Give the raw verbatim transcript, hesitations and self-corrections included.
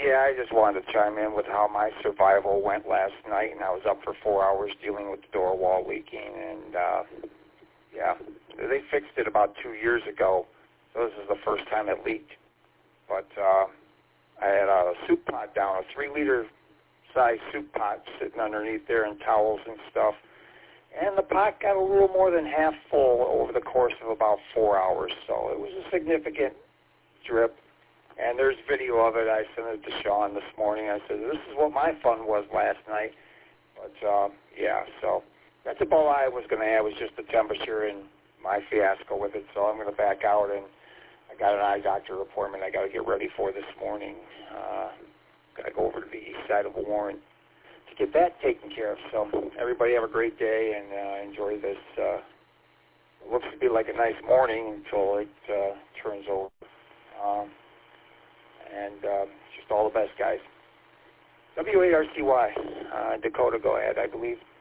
Yeah, I just wanted to chime in with how my survival went last night, and I was up for four hours dealing with the door wall leaking, and uh, yeah, they fixed it about two years ago, so this is the first time it leaked. But uh, I had a soup pot down, a three-liter size soup pot sitting underneath there and towels and stuff, and the pot got a little more than half full over the course of about four hours, so it was a significant drip. And there's video of it. I sent it to Sean this morning. I said, this is what my fun was last night. But, uh, yeah, so that's about all I was going to add was just the temperature and my fiasco with it. So I'm going to back out, and I got an eye doctor appointment I got to get ready for this morning. Uh, got to go over to the east side of Warren to get that taken care of. So everybody have a great day and uh, enjoy this. Uh, it looks to be like a nice morning until it uh, turns over. Um, And um, just all the best, guys. W A R C Y, uh, Dakota, go ahead, I believe.